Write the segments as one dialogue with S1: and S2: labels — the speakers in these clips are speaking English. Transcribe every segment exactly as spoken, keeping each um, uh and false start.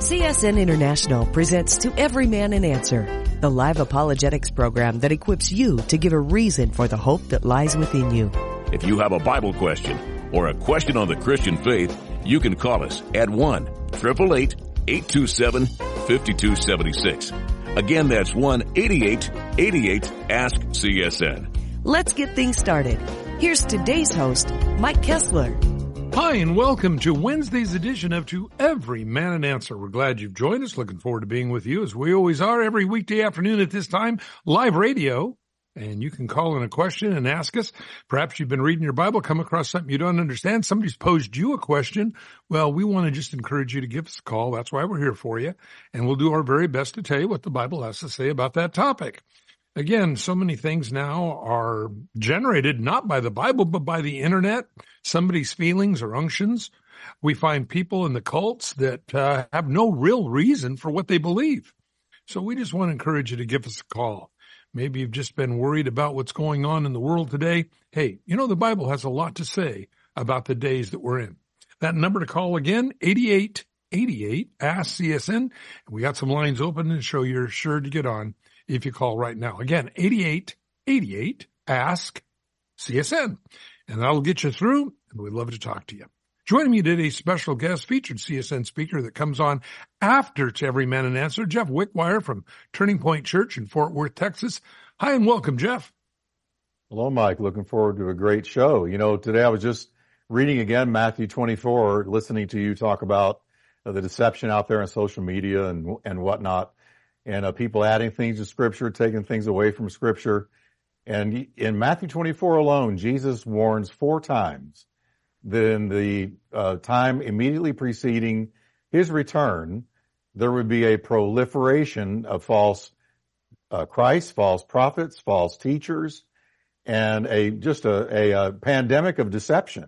S1: C S N International presents To Every Man an Answer, the live apologetics program that equips you to give a reason for the hope that lies within you.
S2: If you have a Bible question or a question on the Christian faith, you can call us at one eight eight eight, eight two seven, five two seven six. Again, that's one eight eight eight eight, ask C S N.
S1: Let's get things started. Here's today's host, Mike Kessler.
S3: Hi, and welcome to Wednesday's edition of To Every Man an Answer. We're glad you've joined us. Looking forward to being with you, as we always are, every weekday afternoon at this time, live radio. And you can call in a question and ask us. Perhaps you've been reading your Bible, come across something you don't understand. Somebody's posed you a question. Well, we want to just encourage you to give us a call. That's why we're here for you. And we'll do our very best to tell you what the Bible has to say about that topic. Again, so many things now are generated not by the Bible, but by the internet, somebody's feelings or unctions. We find people in the cults that uh, have no real reason for what they believe. So we just want to encourage you to give us a call. Maybe you've just been worried about what's going on in the world today. Hey, you know, the Bible has a lot to say about the days that we're in. That number to call again, eight eight eight eight, ask C S N. We got some lines open to show you're sure to get on if you call right now. Again, eight eight eight eight, ask C S N. And that'll get you through, and we'd love to talk to you. Joining me today, a special guest, featured C S N speaker that comes on after To Every Man an Answer, Jeff Wickwire from Turning Point Church in Fort Worth, Texas. Hi, and welcome, Jeff.
S4: Hello, Mike. Looking forward to a great show. You know, today I was just reading again Matthew twenty-four, listening to you talk about uh, the deception out there on social media and and whatnot, and uh, people adding things to Scripture, taking things away from Scripture. And in Matthew twenty-four alone, Jesus warns four times that in the uh, time immediately preceding his return, there would be a proliferation of false uh, Christ, false prophets, false teachers, and a just a, a, a pandemic of deception.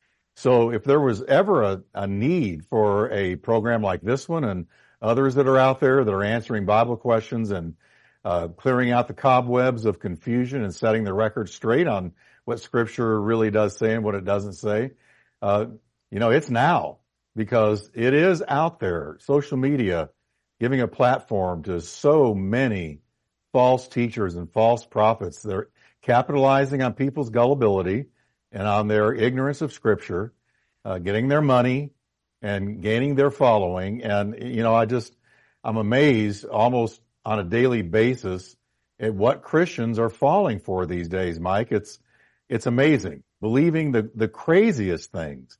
S4: So if there was ever a, a need for a program like this one and others that are out there that are answering Bible questions and uh, clearing out the cobwebs of confusion and setting the record straight on what Scripture really does say and what it doesn't say, uh, you know, it's now, because it is out there, social media giving a platform to so many false teachers and false prophets. They're capitalizing on people's gullibility and on their ignorance of Scripture, uh, getting their money and gaining their following. And, you know, I just, I'm amazed almost on a daily basis at what Christians are falling for these days, Mike. It's, it's amazing, believing the, the craziest things.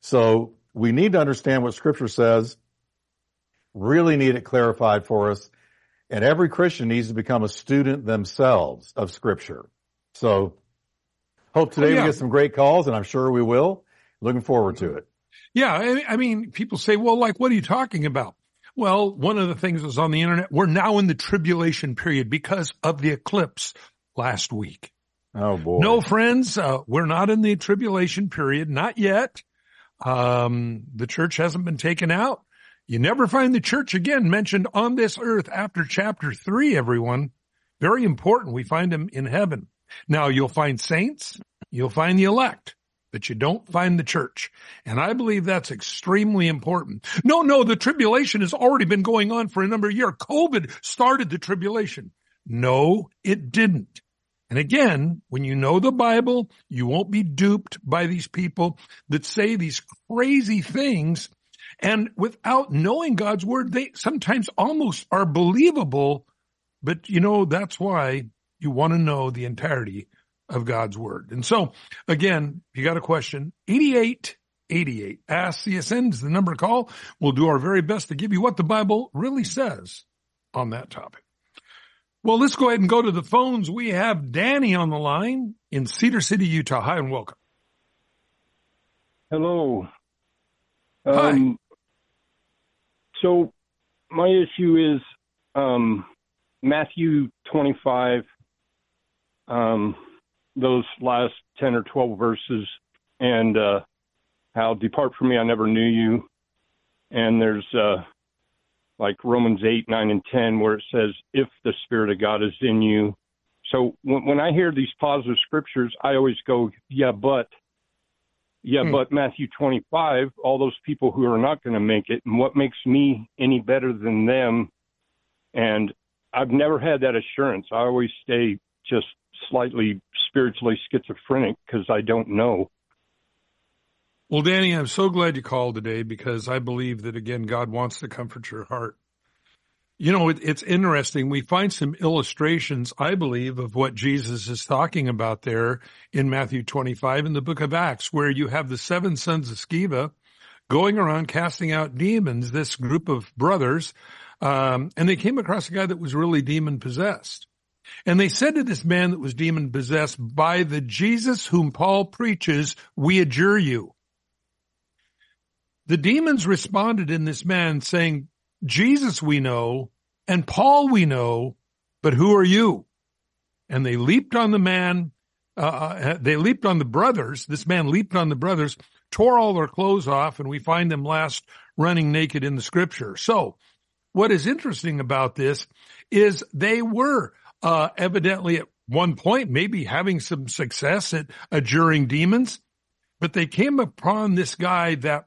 S4: So we need to understand what Scripture says, really need it clarified for us. And every Christian needs to become a student themselves of Scripture. So hope today oh, yeah. we get some great calls, and I'm sure we will. Looking forward to it.
S3: Yeah, I mean, people say, well, like, what are you talking about? Well, one of the things that's on the internet, we're now in the tribulation period because of the eclipse last week.
S4: Oh, boy.
S3: No, friends, uh, we're not in the tribulation period, not yet. Um, the church hasn't been taken out. You never find the church again mentioned on this earth after chapter three, everyone. Very important. We find them in heaven. Now, you'll find saints, you'll find the elect, but you don't find the church. And I believe that's extremely important. No, no, the tribulation has already been going on for a number of years. COVID started the tribulation. No, it didn't. And again, when you know the Bible, you won't be duped by these people that say these crazy things. And without knowing God's word, they sometimes almost are believable. But, you know, that's why you want to know the entirety of God's word. And so, again, if you got a question, eight eight eight eight, ask C S N is the number to call. We'll do our very best to give you what the Bible really says on that topic. Well, let's go ahead and go to the phones. We have Danny on the line in Cedar City, Utah. Hi and welcome.
S5: Hello.
S3: Hi.
S5: Um, so my issue is um, Matthew twenty-five, um, those last ten or twelve verses, and uh, how depart from me, I never knew you. And there's uh, like Romans eight, nine, and ten, where it says, if the Spirit of God is in you. So when, when I hear these positive scriptures, I always go, yeah, but Yeah,
S3: Hmm.
S5: but Matthew twenty-five, all those people who are not going to make it, and what makes me any better than them? And I've never had that assurance. I always stay just slightly spiritually schizophrenic because I don't know.
S3: Well, Danny, I'm so glad you called today because I believe that, again, God wants to comfort your heart. You know, it, it's interesting. We find some illustrations, I believe, of what Jesus is talking about there in Matthew twenty-five in the book of Acts, where you have the seven sons of Sceva going around casting out demons, this group of brothers, um, and they came across a guy that was really demon-possessed. And they said to this man that was demon-possessed, "By the Jesus whom Paul preaches, we adjure you." The demons responded in this man saying, "Jesus we know, and Paul we know, but who are you?" And they leaped on the man, uh, they leaped on the brothers. This man leaped on the brothers, tore all their clothes off, and we find them last running naked in the scripture. So what is interesting about this is they were uh, evidently at one point maybe having some success at adjuring demons, but they came upon this guy that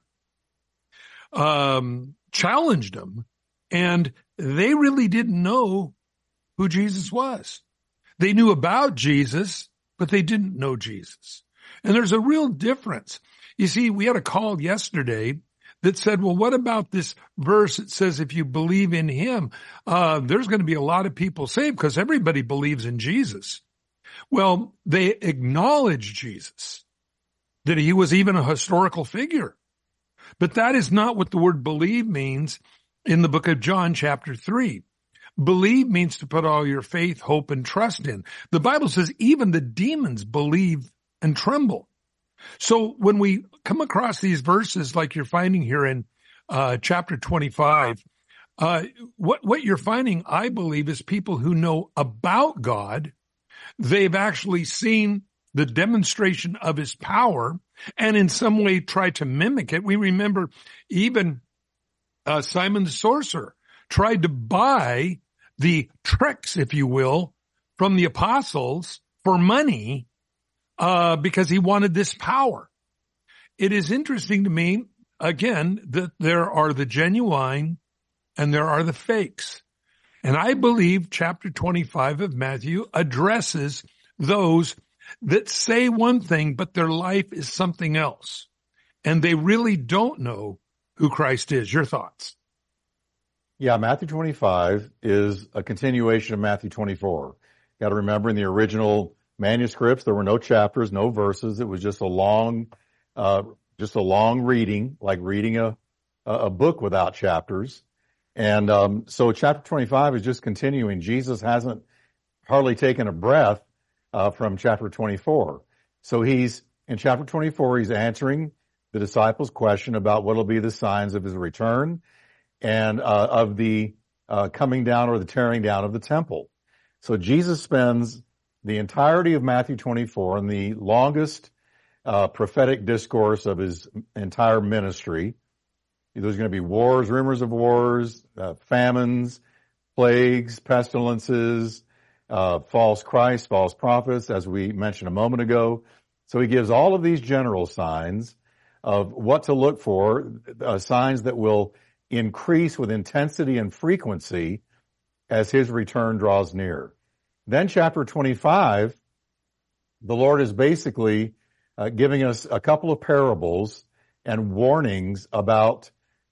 S3: um, challenged them, and they really didn't know who Jesus was. They knew about Jesus, but they didn't know Jesus. And there's a real difference. You see, we had a call yesterday that said, well, what about this verse that says if you believe in him, uh, there's going to be a lot of people saved because everybody believes in Jesus. Well, they acknowledged Jesus, that he was even a historical figure. But that is not what the word believe means in the book of John, chapter three. Believe means to put all your faith, hope, and trust in. The Bible says even the demons believe and tremble. So when we come across these verses like you're finding here in uh, chapter twenty-five, uh, what, what you're finding, I believe, is people who know about God. They've actually seen the demonstration of his power and in some way try to mimic it. We remember even uh, Simon the sorcerer tried to buy the tricks, if you will, from the apostles for money uh, because he wanted this power. It is interesting to me, again, that there are the genuine and there are the fakes. And I believe chapter twenty-five of Matthew addresses those that say one thing, but their life is something else. And they really don't know who Christ is. Your thoughts?
S4: Yeah, Matthew twenty-five is a continuation of Matthew twenty-four. Got to remember, in the original manuscripts, there were no chapters, no verses. It was just a long, uh, just a long reading, like reading a, a book without chapters. And um, so chapter twenty-five is just continuing. Jesus hasn't hardly taken a breath uh, from chapter twenty-four. So he's, in chapter twenty-four, he's answering the disciples' question about what will be the signs of his return and uh, of the uh, coming down or the tearing down of the temple. So Jesus spends the entirety of Matthew twenty-four in the longest uh, prophetic discourse of his entire ministry. There's going to be wars, rumors of wars, uh, famines, plagues, pestilences, uh, false Christ, false prophets, as we mentioned a moment ago. So he gives all of these general signs of what to look for, uh, signs that will increase with intensity and frequency as his return draws near. Then chapter twenty-five, the Lord is basically uh, giving us a couple of parables and warnings about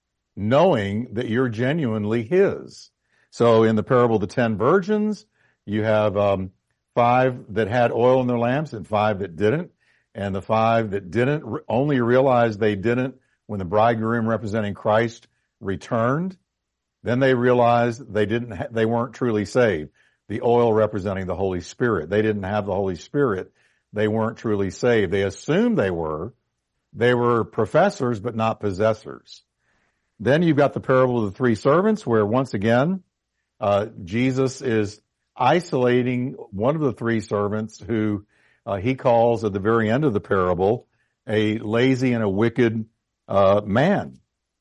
S4: knowing that you're genuinely his. So in the parable of the ten virgins, you have um, five that had oil in their lamps and five that didn't. And the five that didn't re- only realized they didn't when the bridegroom representing Christ returned. Then they realized they didn't, ha- they weren't truly saved. The oil representing the Holy Spirit. They didn't have the Holy Spirit. They weren't truly saved. They assumed they were. They were professors, but not possessors. Then you've got the parable of the three servants, where once again, uh, Jesus is isolating one of the three servants who uh, he calls at the very end of the parable a lazy and a wicked uh, man,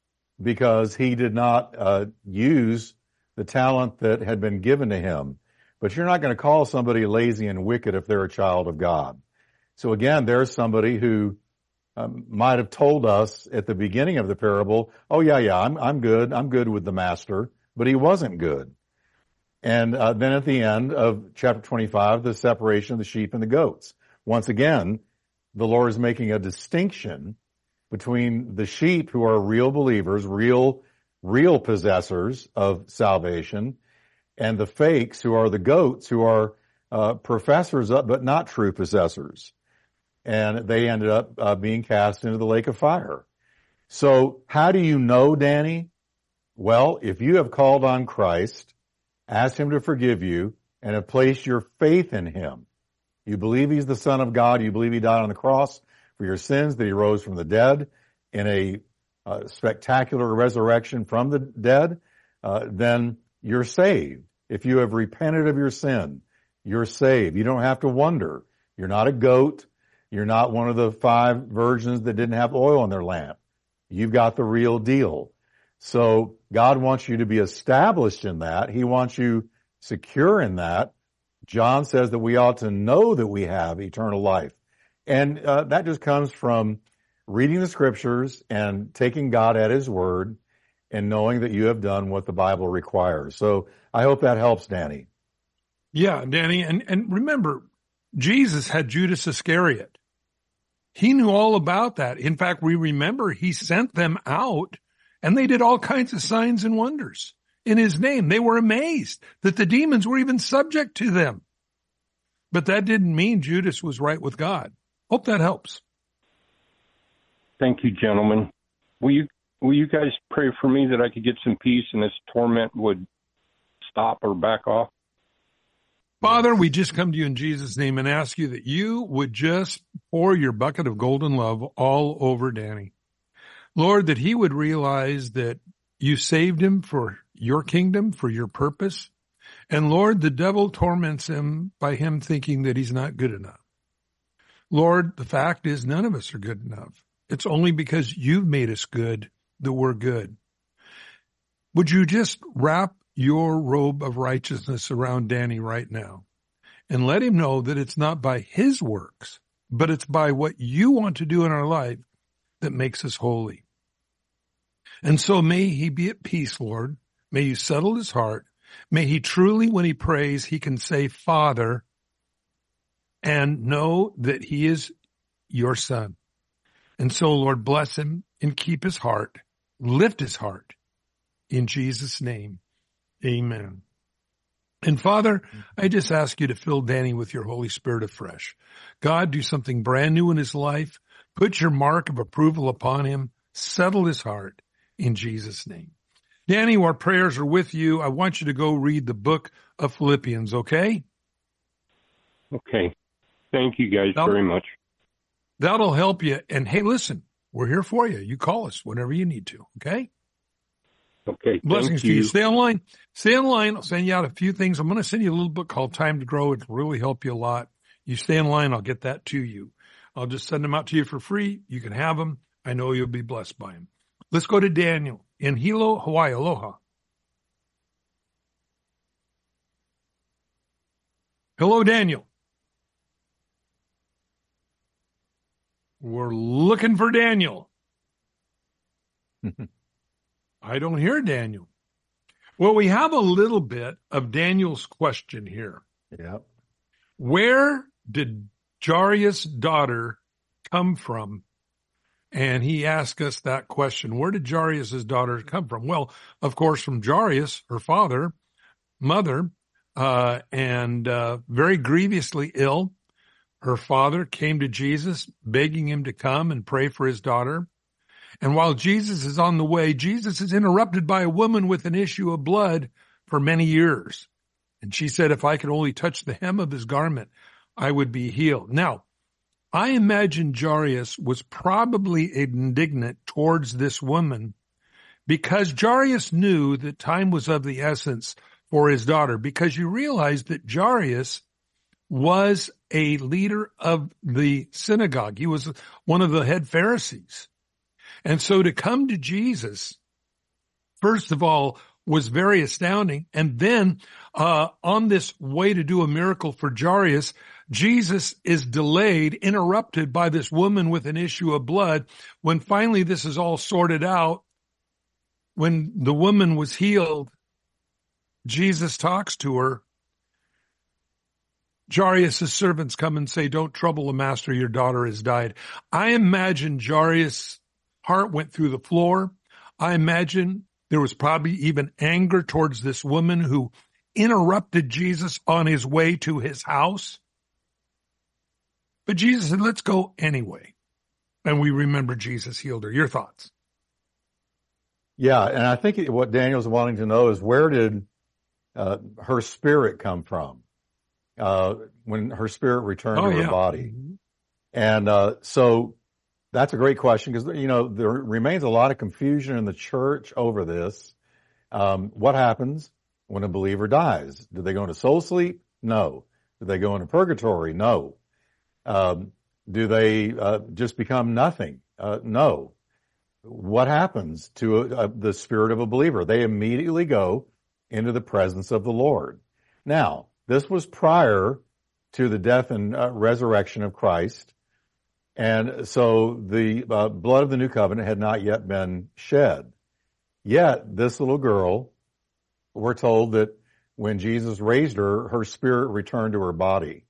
S4: because he did not uh, use the talent that had been given to him. But you're not going to call somebody lazy and wicked if they're a child of God. So again, there's somebody who um, might have told us at the beginning of the parable, oh yeah, yeah, I'm, I'm good. I'm good with the master, but he wasn't good. And uh, then at the end of chapter twenty-five, the separation of the sheep and the goats. Once again, the Lord is making a distinction between the sheep who are real believers, real, real possessors of salvation, and the fakes who are the goats who are uh, professors of, but not true possessors. And they ended up uh, being cast into the lake of fire. So how do you know, Danny? Well, if you have called on Christ, ask him to forgive you, and have placed your faith in him. You believe he's the Son of God. You believe he died on the cross for your sins, that he rose from the dead in a uh, spectacular resurrection from the dead, uh, then you're saved. If you have repented of your sin, you're saved. You don't have to wonder. You're not a goat. You're not one of the five virgins that didn't have oil in their lamp. You've got the real deal. So God wants you to be established in that. He wants you secure in that. John says that we ought to know that we have eternal life. And uh, that just comes from reading the scriptures and taking God at his word and knowing that you have done what the Bible requires. So I hope that helps, Danny.
S3: Yeah, Danny. And, and remember, Jesus had Judas Iscariot. He knew all about that. In fact, we remember he sent them out and they did all kinds of signs and wonders in his name. They were amazed that the demons were even subject to them. But that didn't mean Judas was right with God. Hope that helps.
S5: Thank you, gentlemen. Will you will you guys pray for me that I could get some peace and this torment would stop or back off?
S3: Father, we just come to you in Jesus' name and ask you that you would just pour your bucket of golden love all over Danny. Lord, that he would realize that you saved him for your kingdom, for your purpose. And Lord, the devil torments him by him thinking that he's not good enough. Lord, the fact is none of us are good enough. It's only because you've made us good that we're good. Would you just wrap your robe of righteousness around Danny right now and let him know that it's not by his works, but it's by what you want to do in our life that makes us holy. And so may he be at peace, Lord. May you settle his heart. May he truly, when he prays, he can say, Father, and know that he is your son. And so, Lord, bless him and keep his heart, lift his heart. In Jesus' name, amen. And Father, I just ask you to fill Danny with your Holy Spirit afresh. God, do something brand new in his life. Put your mark of approval upon him. Settle his heart in Jesus' name. Danny, our prayers are with you. I want you to go read the book of Philippians, okay?
S5: Okay. Thank you guys
S3: that'll,
S5: very much.
S3: That'll help you. And hey, listen, we're here for you. You call us whenever you need to, okay?
S5: Okay.
S3: Blessings to
S5: you.
S3: you. Stay online. Stay online. I'll send you out a few things. I'm going to send you a little book called Time to Grow. It'll really help you a lot. You stay in line, I'll get that to you. I'll just send them out to you for free. You can have them. I know you'll be blessed by them. Let's go to Daniel in Hilo, Hawaii. Aloha. Hello, Daniel. We're looking for Daniel. I don't hear Daniel. Well, we have a little bit of Daniel's question here.
S4: Yep.
S3: Where did Jairus' daughter come from? And he asked us that question. Where did Jairus' daughter come from? Well, of course, from Jairus, her father, mother, uh, and uh, very grievously ill. Her father came to Jesus, begging him to come and pray for his daughter. And while Jesus is on the way, Jesus is interrupted by a woman with an issue of blood for many years. And she said, if I could only touch the hem of his garment, I would be healed. Now, I imagine Jairus was probably indignant towards this woman because Jairus knew that time was of the essence for his daughter, because you realize that Jairus was a leader of the synagogue. He was one of the head Pharisees. And so to come to Jesus, first of all, was very astounding. And then uh on this way to do a miracle for Jairus, Jesus is delayed, interrupted by this woman with an issue of blood. When finally this is all sorted out, when the woman was healed, Jesus talks to her. Jairus' servants come and say, "Don't trouble the master, your daughter has died." I imagine Jairus' heart went through the floor. I imagine there was probably even anger towards this woman who interrupted Jesus on his way to his house. But Jesus said, "Let's go anyway." And we remember Jesus healed her. Your thoughts?
S4: Yeah, and I think what Daniel's wanting to know is, where did uh, her spirit come from uh, when her spirit returned
S3: Oh,
S4: to her
S3: yeah.
S4: body?
S3: Mm-hmm.
S4: And uh, so that's a great question, because, you know, there remains a lot of confusion in the church over this. Um, what happens when a believer dies? Do they go into soul sleep? No. Do they go into purgatory? No. Um, do they uh, just become nothing? Uh, no. What happens to a, a, the spirit of a believer? They immediately go into the presence of the Lord. Now, this was prior to the death and uh, resurrection of Christ. And so the uh, blood of the new covenant had not yet been shed. Yet, this little girl, we're told that when Jesus raised her, her spirit returned to her body.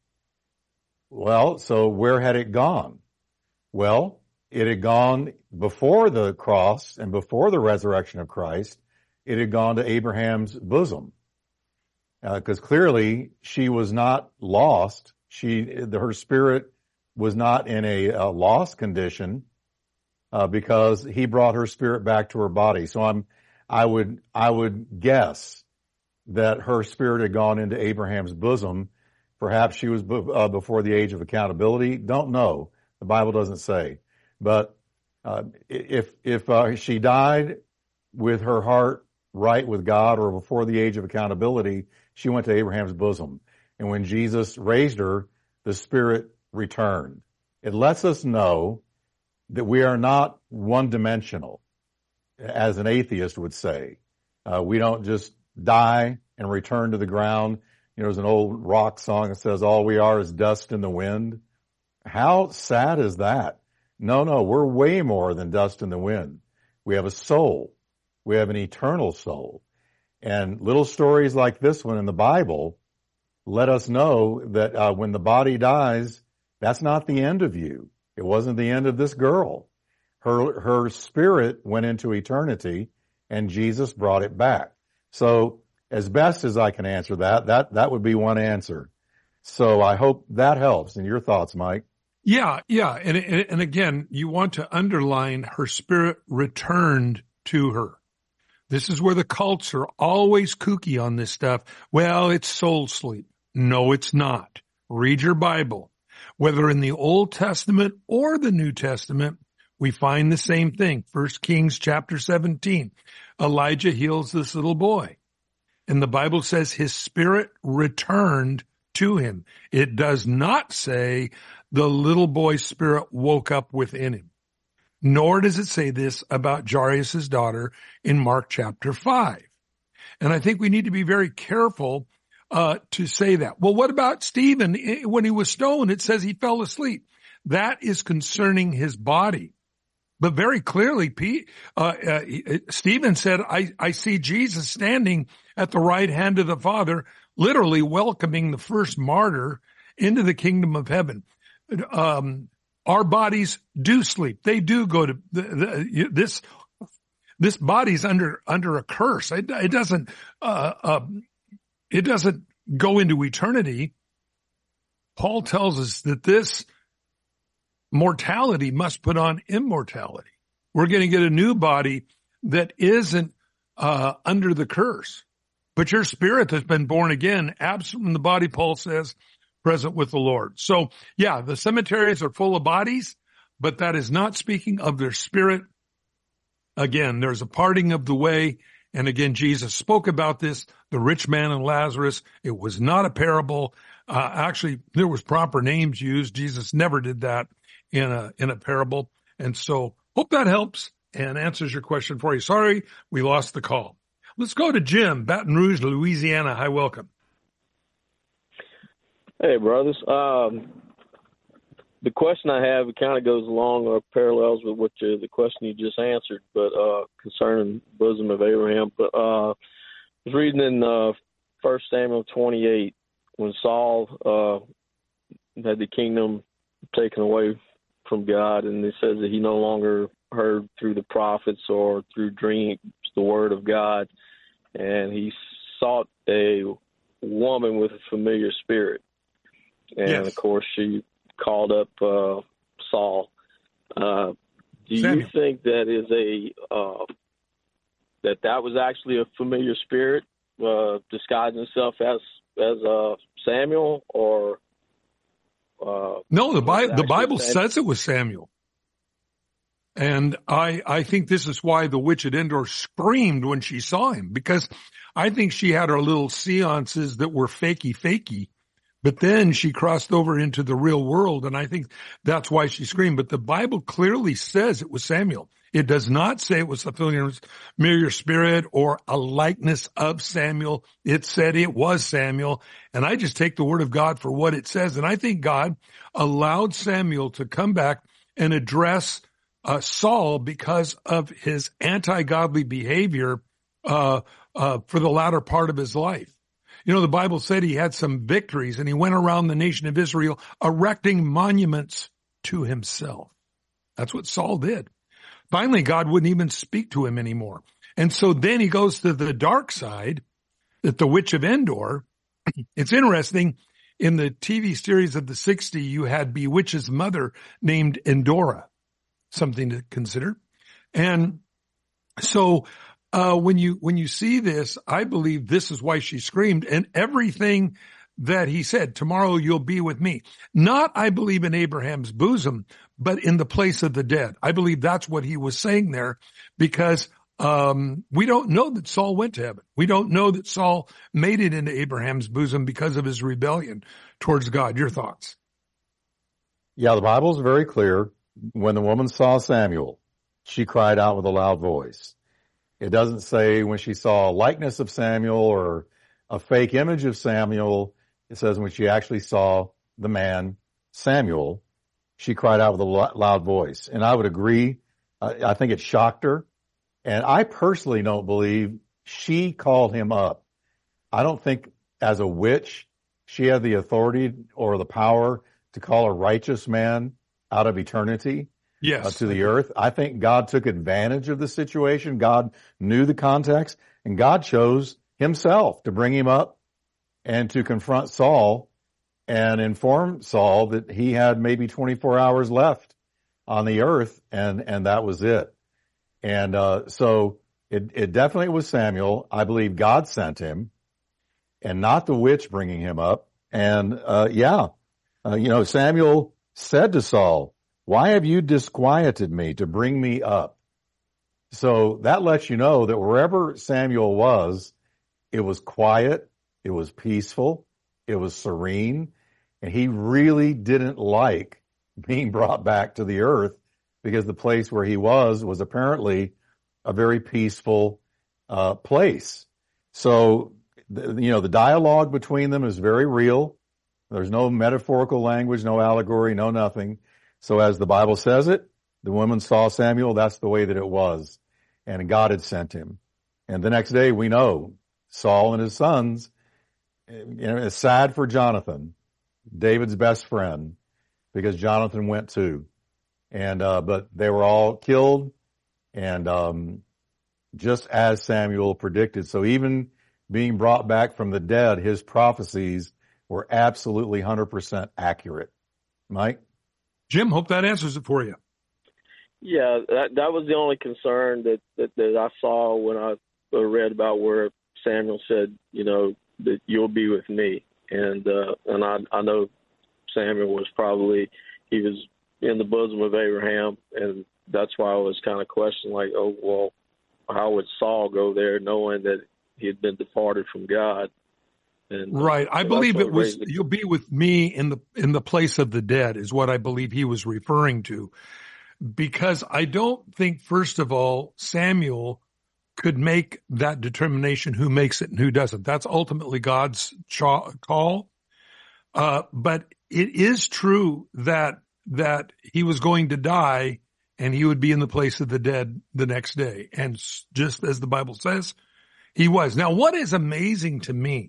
S4: Well, so where had it gone? Well, it had gone before the cross and before the resurrection of Christ. It had gone to Abraham's bosom, because uh, clearly she was not lost. She, her spirit was not in a, a lost condition, uh, because he brought her spirit back to her body. So I'm, I would, I would guess that her spirit had gone into Abraham's bosom. Perhaps she was b- uh, before the age of accountability. Don't know. The Bible doesn't say. But uh, if if uh, she died with her heart right with God, or before the age of accountability, she went to Abraham's bosom. And when Jesus raised her, the Spirit returned. It lets us know that we are not one-dimensional, as an atheist would say. Uh, we don't just die and return to the ground. You know, there's an old rock song that says, "All we are is dust in the wind." How sad is that? No, no, we're way more than dust in the wind. We have a soul. We have an eternal soul. And little stories like this one in the Bible let us know that uh, when the body dies, that's not the end of you. It wasn't the end of this girl. Her, her spirit went into eternity, and Jesus brought it back. So as best as I can answer that, that, that would be one answer. So I hope that helps. And your thoughts, Mike?
S3: Yeah, yeah. And, and, and again, you want to underline her spirit returned to her. This is where the cults are always kooky on this stuff. Well, it's soul sleep. No, it's not. Read your Bible. Whether in the Old Testament or the New Testament, we find the same thing. First Kings chapter seventeen. Elijah heals this little boy. And the Bible says his spirit returned to him. It does not say the little boy's spirit woke up within him. Nor does it say this about Jairus' daughter in Mark chapter five. And I think we need to be very careful uh to say that. Well, what about Stephen? When he was stoned, it says he fell asleep. That is concerning his body. But very clearly, Pete, uh, uh, Stephen said, I, I see Jesus standing at the right hand of the Father, literally welcoming the first martyr into the kingdom of heaven. Um, our bodies do sleep. They do go to the, the, this. This body's under under a curse. It, it doesn't. Uh, uh, it doesn't go into eternity. Paul tells us that this mortality must put on immortality. We're going to get a new body that isn't uh, under the curse. But your spirit that's been born again, absent from the body, Paul says, present with the Lord. So, yeah, the cemeteries are full of bodies, but that is not speaking of their spirit. Again, there's a parting of the way. And again, Jesus spoke about this, the rich man and Lazarus. It was not a parable. Uh, actually, there was proper names used. Jesus never did that in a, in a parable. And so hope that helps and answers your question for you. Sorry, we lost the call. Let's go to Jim, Baton Rouge, Louisiana. Hi, welcome.
S6: Hey, brothers. Um, the question I have, it kind of goes along or parallels with what you, the question you just answered, but uh, concerning bosom of Abraham. But uh, I was reading in uh, First Samuel twenty-eight when Saul uh, had the kingdom taken away from God, and it says that he no longer heard through the prophets or through dreams the word of God, and he sought a woman with a familiar spirit. And, yes. Of course, she called up uh, Saul. Uh, do Samuel. you think that is a uh, that that was actually a familiar spirit uh, disguising itself as as uh, Samuel, or uh,
S3: no? The Bible the Bible Samuel? says it was Samuel, and I I think this is why the witch at Endor screamed when she saw him, because I think she had her little seances that were fakey fakey. But then she crossed over into the real world, and I think that's why she screamed. But the Bible clearly says it was Samuel. It does not say it was a familiar spirit or a likeness of Samuel. It said it was Samuel, and I just take the word of God for what it says. And I think God allowed Samuel to come back and address uh, Saul because of his anti-godly behavior uh, uh, for the latter part of his life. You know, the Bible said he had some victories, and he went around the nation of Israel erecting monuments to himself. That's what Saul did. Finally, God wouldn't even speak to him anymore. And so then he goes to the dark side, that the Witch of Endor. It's interesting, in the T V series of the sixties, you had Bewitch's mother named Endora, something to consider. And so Uh, when you, when you see this, I believe this is why she screamed, and everything that he said, tomorrow you'll be with me. Not, I believe, in Abraham's bosom, but in the place of the dead. I believe that's what he was saying there, because, um, we don't know that Saul went to heaven. We don't know that Saul made it into Abraham's bosom because of his rebellion towards God. Your thoughts?
S4: Yeah, the Bible's very clear. When the woman saw Samuel, she cried out with a loud voice. It doesn't say when she saw a likeness of Samuel or a fake image of Samuel. It says when she actually saw the man, Samuel, she cried out with a loud voice. And I would agree. I think it shocked her. And I personally don't believe she called him up. I don't think as a witch, she had the authority or the power to call a righteous man out of eternity. Yes. Uh, to the earth. I think God took advantage of the situation. God knew the context, and God chose himself to bring him up and to confront Saul and inform Saul that he had maybe twenty-four hours left on the earth, and, and that was it. And, uh, so it, it definitely was Samuel. I believe God sent him and not the witch bringing him up. And, uh, yeah, uh, you know, Samuel said to Saul, "Why have you disquieted me to bring me up?" So that lets you know that wherever Samuel was, it was quiet, it was peaceful, it was serene, and he really didn't like being brought back to the earth, because the place where he was was apparently a very peaceful uh, place. So, you know, the dialogue between them is very real. There's no metaphorical language, no allegory, no nothing. So as the Bible says it, the woman saw Samuel, that's the way that it was. And God had sent him. And the next day we know Saul and his sons, you know, it's sad for Jonathan, David's best friend, because Jonathan went too. And, uh, but they were all killed, and, um, just as Samuel predicted. So even being brought back from the dead, his prophecies were absolutely one hundred percent accurate. Mike?
S3: Jim, hope that answers it for you.
S6: Yeah, that that was the only concern that, that, that I saw when I read about where Samuel said, you know, that you'll be with me. And uh, and I, I know Samuel was probably, he was in the bosom of Abraham, and that's why I was kind of questioning, like, oh, well, how would Saul go there knowing that he had been departed from God? And,
S3: right. I
S6: so
S3: believe it was, the- you'll be with me in the, in the place of the dead is what I believe he was referring to. Because I don't think, first of all, Samuel could make that determination who makes it and who doesn't. That's ultimately God's cha- call. Uh, but it is true that, that he was going to die and he would be in the place of the dead the next day. And just as the Bible says, he was. Now, what is amazing to me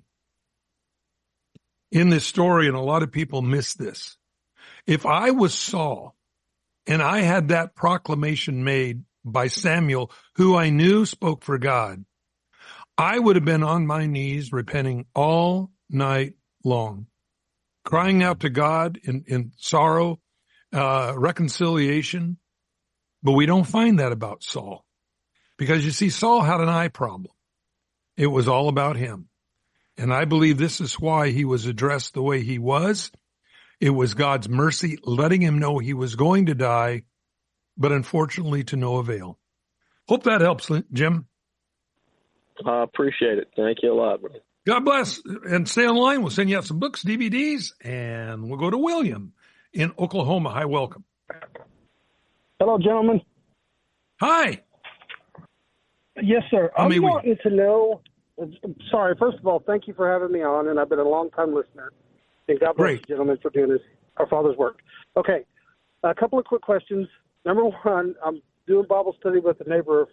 S3: in this story, and a lot of people miss this, if I was Saul and I had that proclamation made by Samuel, who I knew spoke for God, I would have been on my knees repenting all night long, crying out to God in, in sorrow, uh, reconciliation. But we don't find that about Saul, because you see, Saul had an eye problem. It was all about him. And I believe this is why he was addressed the way he was. It was God's mercy letting him know he was going to die, but unfortunately to no avail. Hope that helps, Jim.
S6: I appreciate it. Thank you a lot, brother.
S3: God bless. And stay online. We'll send you out some books, D V Ds, and we'll go to William in Oklahoma. Hi, welcome.
S7: Hello, gentlemen.
S3: Hi.
S7: Yes, sir.
S3: How
S7: I'm
S3: may we-
S7: wanting to know. Sorry, first of all, thank you for having me on, and I've been a long-time listener. And God bless
S3: Great.
S7: you, gentlemen, for doing this, our Father's work. Okay, a couple of quick questions. Number one, I'm doing Bible study with a neighbor,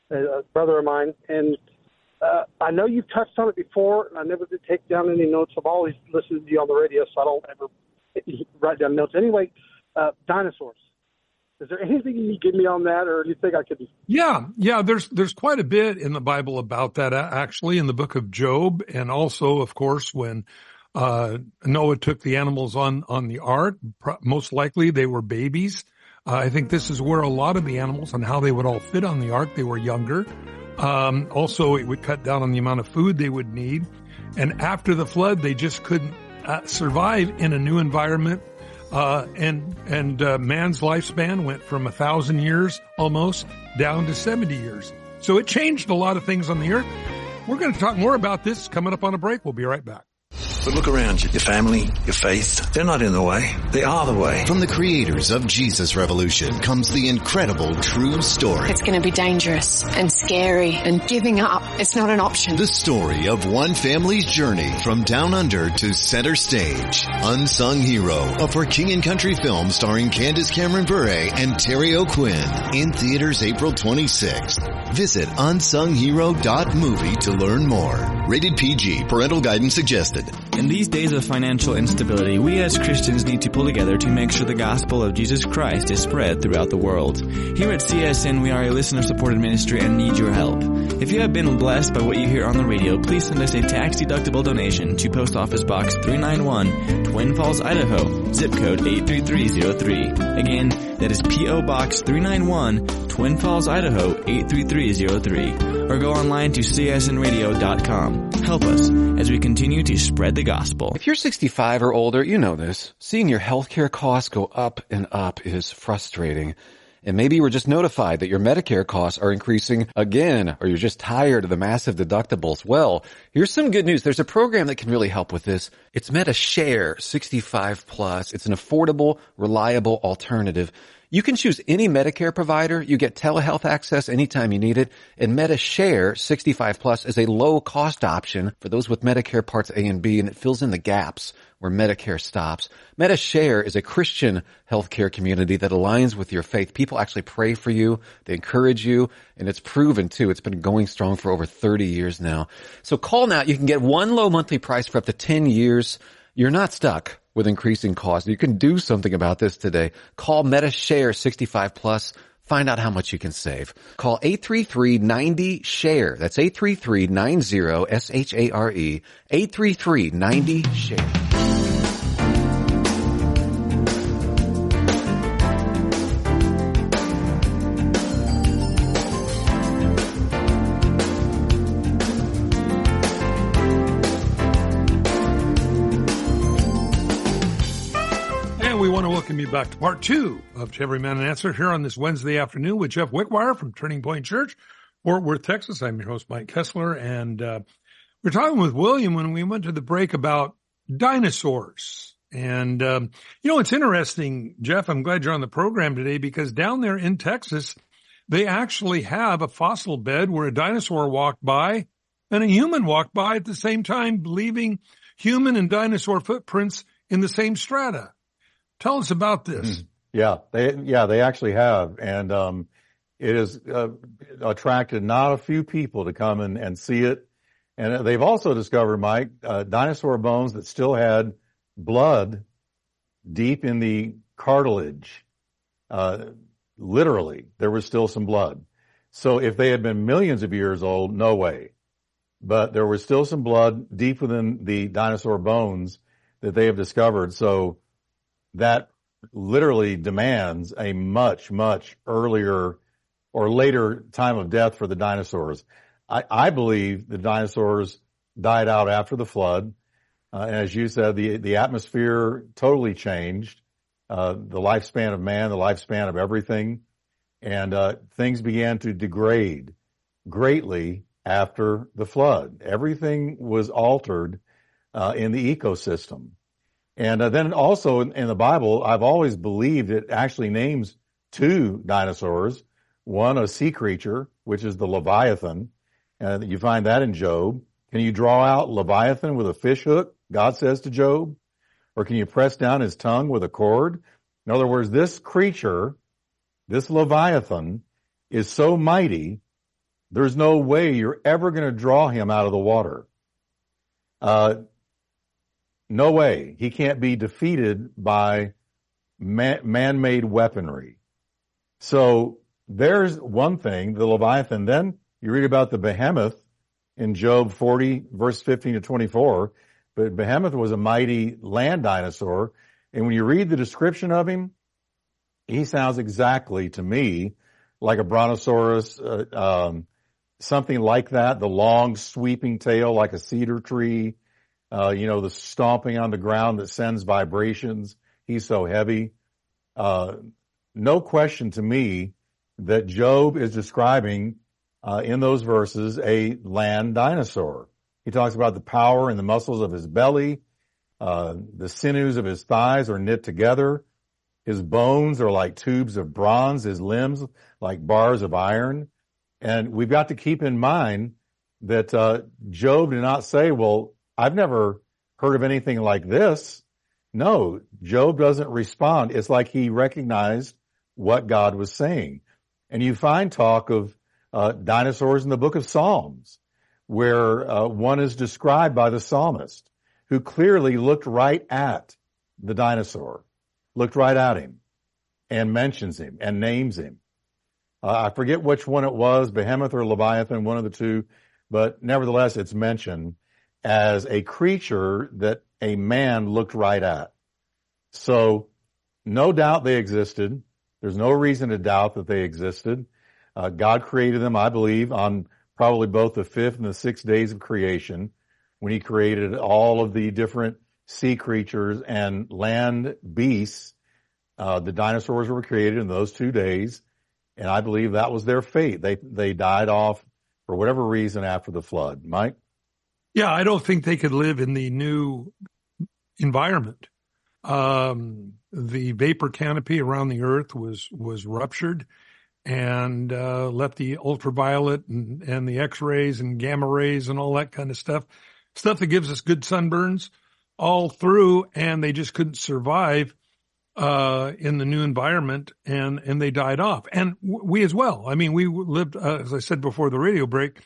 S7: a brother of mine, and uh, I know you've touched on it before, and I never did take down any notes. I've always listened to you on the radio, so I don't ever write down notes. Anyway, uh, dinosaurs. Is there anything you can give me on that, or do you think I could?
S3: Yeah, yeah. There's there's quite a bit in the Bible about that, actually, in the book of Job, and also, of course, when uh, Noah took the animals on on the ark. Most likely, they were babies. Uh, I think this is where a lot of the animals and how they would all fit on the ark. They were younger. Um, also, it would cut down on the amount of food they would need. And after the flood, they just couldn't uh, survive in a new environment. Uh, and, and, uh, man's lifespan went from a thousand years almost down to seventy years. So it changed a lot of things on the earth. We're going to talk more about this coming up on a break. We'll be right back.
S8: But look around you. Your family, your faith, they're not in the way. They are the way.
S9: From the creators of Jesus Revolution comes the incredible true story.
S10: It's going to be dangerous and scary, and giving up, it's not an option.
S9: The story of one family's journey from down under to center stage. Unsung Hero, a For King and Country film starring Candace Cameron Bure and Terry O'Quinn. In theaters April twenty-sixth. Visit unsung hero dot movie to learn more. Rated P G. Parental guidance suggested.
S11: In these days of financial instability, we as Christians need to pull together to make sure the gospel of Jesus Christ is spread throughout the world. Here at C S N, we are a listener-supported ministry and need your help. If you have been blessed by what you hear on the radio, please send us a tax-deductible donation to Post Office Box three ninety-one, Twin Falls, Idaho, zip code eight three three zero three. Again, that is P O Box three ninety-one, Twin Falls, Idaho, eight three three zero three. Or go online to C S N radio dot com. Help us as we continue to spread the gospel.
S12: If you're sixty-five or older, you know this. Seeing your healthcare costs go up and up is frustrating. And maybe you were just notified that your Medicare costs are increasing again, or you're just tired of the massive deductibles. Well, here's some good news. There's a program that can really help with this. It's MediShare sixty-five plus. It's an affordable, reliable alternative. You can choose any Medicare provider. You get telehealth access anytime you need it. And MediShare sixty-five plus is a low-cost option for those with Medicare Parts A and B, and it fills in the gaps where Medicare stops. MediShare is a Christian healthcare community that aligns with your faith. People actually pray for you. They encourage you. And it's proven, too. It's been going strong for over thirty years now. So call now. You can get one low monthly price for up to ten years. You're not stuck with increasing costs. You can do something about this today. Call MediShare sixty-five plus. Find out how much you can save. Call eight three three, nine zero, SHARE. That's eight three three, nine zero, S H A R E. eight three three, nine zero, SHARE.
S3: We want to welcome you back to part two of To Every Man an Answer here on this Wednesday afternoon with Jeff Wickwire from Turning Point Church, Fort Worth, Texas. I'm your host, Mike Kessler, and uh, we're talking with William when we went to the break about dinosaurs. And, um, you know, it's interesting, Jeff, I'm glad you're on the program today because down there in Texas, they actually have a fossil bed where a dinosaur walked by and a human walked by at the same time, leaving human and dinosaur footprints in the same strata. Tell us about this.
S4: Yeah, they yeah they actually have, and um, it has uh, attracted not a few people to come and, and see it. And they've also discovered, Mike, uh, dinosaur bones that still had blood deep in the cartilage. Uh, literally, there was still some blood. So if they had been millions of years old, no way. But there was still some blood deep within the dinosaur bones that they have discovered. So that literally demands a much, much earlier or later time of death for the dinosaurs. I, I believe the dinosaurs died out after the flood. Uh, and as you said, the, the atmosphere totally changed, uh, the lifespan of man, the lifespan of everything. And, uh, things began to degrade greatly after the flood. Everything was altered, uh, in the ecosystem. And uh, then also in, in the Bible, I've always believed it actually names two dinosaurs. One, a sea creature, which is the Leviathan. And uh, you find that in Job. Can you draw out Leviathan with a fish hook? God says to Job. Or can you press down his tongue with a cord? In other words, this creature, this Leviathan, is so mighty, there's no way you're ever going to draw him out of the water. Uh, no way. He can't be defeated by man, man-made weaponry. So there's one thing, the Leviathan. Then you read about the behemoth in Job forty, verse fifteen to twenty-four. But behemoth was a mighty land dinosaur. And when you read the description of him, he sounds exactly to me like a brontosaurus, uh, um, something like that. The long sweeping tail like a cedar tree. Uh, you know, the stomping on the ground that sends vibrations. He's so heavy. Uh, no question to me that Job is describing, uh, in those verses, a land dinosaur. He talks about the power and the muscles of his belly. Uh, the sinews of his thighs are knit together. His bones are like tubes of bronze. His limbs like bars of iron. And we've got to keep in mind that, uh, Job did not say, well, I've never heard of anything like this. No, Job doesn't respond. It's like he recognized what God was saying. And you find talk of uh, dinosaurs in the book of Psalms, where uh, one is described by the psalmist, who clearly looked right at the dinosaur, looked right at him, and mentions him and names him. Uh, I forget which one it was, Behemoth or Leviathan, one of the two, but nevertheless, it's mentioned as a creature that a man looked right at. So no doubt they existed. There's no reason to doubt that they existed. Uh, God created them, I believe, on probably both the fifth and the sixth days of creation, when he created all of the different sea creatures and land beasts. Uh, the dinosaurs were created in those two days, and I believe that was their fate. They, they died off for whatever reason after the flood. Mike?
S3: Yeah, I don't think they could live in the new environment. Um, the vapor canopy around the earth was, was ruptured and, uh, left the ultraviolet and, and the x-rays and gamma rays and all that kind of stuff, stuff that gives us good sunburns all through. And they just couldn't survive, uh, in the new environment, and, and they died off. And we as well. I mean, we lived, uh, as I said before the radio break,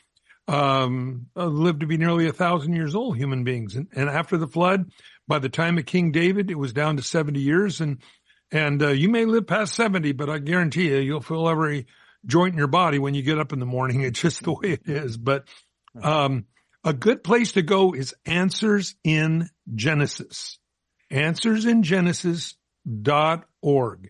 S3: um, uh, lived to be nearly a thousand years old, human beings. And, and after the flood, by the time of King David, it was down to seventy years. And, and, uh, you may live past seventy, but I guarantee you, you'll feel every joint in your body when you get up in the morning. It's just the way it is. But, um, a good place to go is Answers in Genesis, answers in genesis dot org.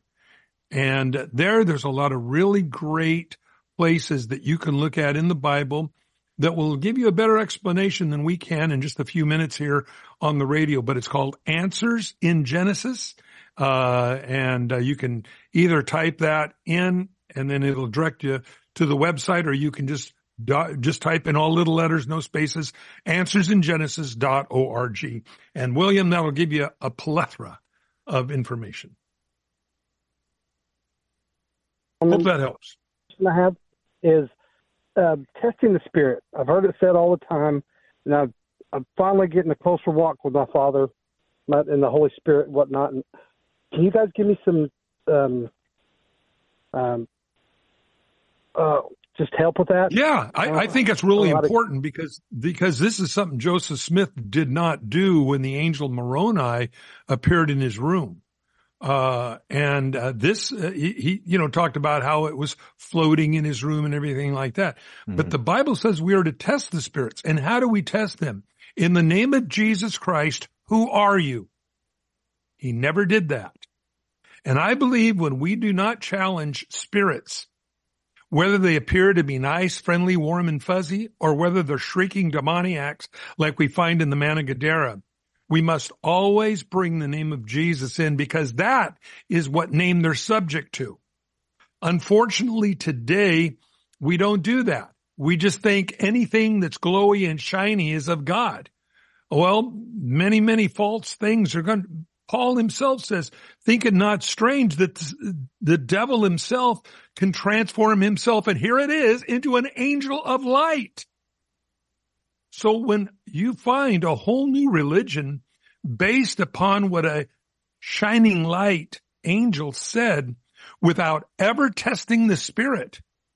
S3: And there, there's a lot of really great places that you can look at in the Bible that will give you a better explanation than we can in just a few minutes here on the radio. But it's called Answers in Genesis. Uh, and uh, you can either type that in and then it'll direct you to the website, or you can just, do, just type in all little letters, no spaces, answers in genesis dot org. And William, that will give you a plethora of information. Hope that helps.
S7: question I have is uh, testing the spirit. I've heard it said all the time, and I've, I'm finally getting a closer walk with my Father and the Holy Spirit and whatnot. And can you guys give me some um, um, uh, just help with that?
S3: Yeah, I, I think it's really important to... because because this is something Joseph Smith did not do when the angel Moroni appeared in his room. Uh, and, uh, this, uh, he, he, you know, talked about how it was floating in his room and everything like that. Mm-hmm. But the Bible says we are to test the spirits. And how do we test them? In the name of Jesus Christ, who are you? He never did that. And I believe when we do not challenge spirits, whether they appear to be nice, friendly, warm, and fuzzy, or whether they're shrieking demoniacs like we find in the Man of Gadara, we must always bring the name of Jesus in, because that is what name they're subject to. Unfortunately, today, we don't do that. We just think anything that's glowy and shiny is of God. Well, many, many false things are going to, Paul himself says, think it not strange that the devil himself can transform himself, and here it is, into an angel of light. So when you find a whole new religion based upon what a shining light angel said without ever testing the spirit,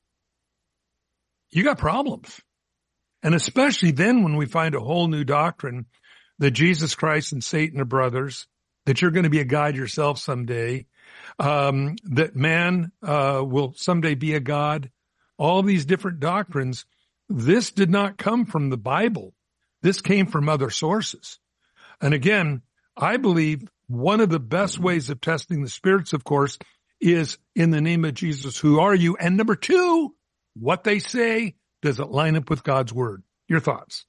S3: you got problems. And especially then when we find a whole new doctrine that Jesus Christ and Satan are brothers, that you're going to be a God yourself someday, um, that man uh, will someday be a God, all these different doctrines. This did not come from the Bible. This came from other sources. And again, I believe one of the best ways of testing the spirits, of course, is in the name of Jesus, who are you? And number two, what they say, does it line up with God's word? Your thoughts?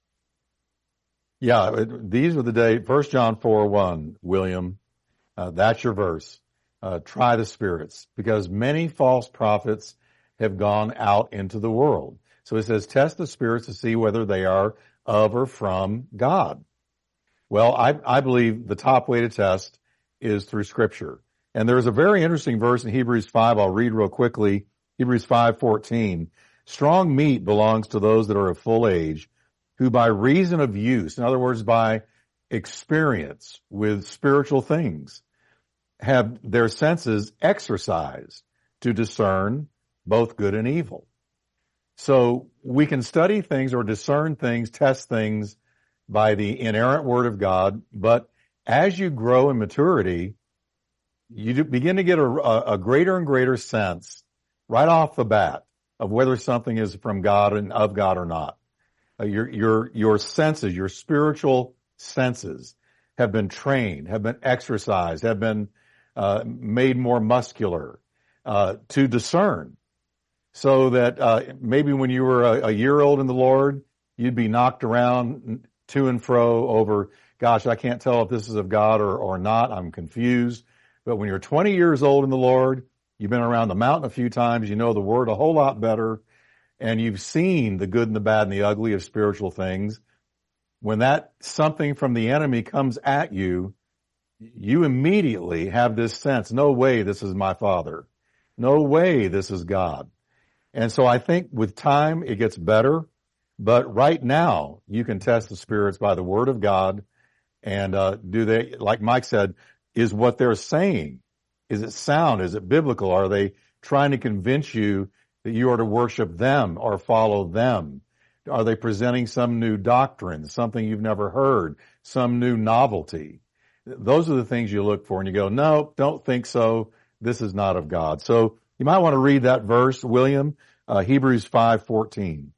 S4: Yeah, these are the days. First John four one, William, uh, that's your verse. Uh, try the spirits, because many false prophets have gone out into the world. So it says, test the spirits to see whether they are of or from God. Well, I, I believe the top way to test is through Scripture. And there's a very interesting verse in Hebrews five I'll read real quickly. Hebrews five fourteen. Strong meat belongs to those that are of full age, who by reason of use, in other words, by experience with spiritual things, have their senses exercised to discern both good and evil. So we can study things or discern things, test things by the inerrant word of God. But as you grow in maturity, you begin to get a, a greater and greater sense right off the bat of whether something is from God and of God or not. Uh, your, your, your senses, your spiritual senses have been trained, have been exercised, have been uh, made more muscular uh, to discern. So that uh, maybe when you were a, a year old in the Lord, you'd be knocked around to and fro over, gosh, I can't tell if this is of God or, or not. I'm confused. But when you're twenty years old in the Lord, you've been around the mountain a few times, you know the Word a whole lot better, and you've seen the good and the bad and the ugly of spiritual things. When that something from the enemy comes at you, you immediately have this sense, no way this is my Father. No way this is God. And so I think with time it gets better, but right now you can test the spirits by the Word of God. And uh do they, like Mike said, is what they're saying, is it sound? Is it biblical? Are they trying to convince you that you are to worship them or follow them? Are they presenting some new doctrine, something you've never heard, some new novelty? Those are the things you look for, and you go, no, don't think so. This is not of God. So you might want to read that verse, William, uh, Hebrews five fourteen.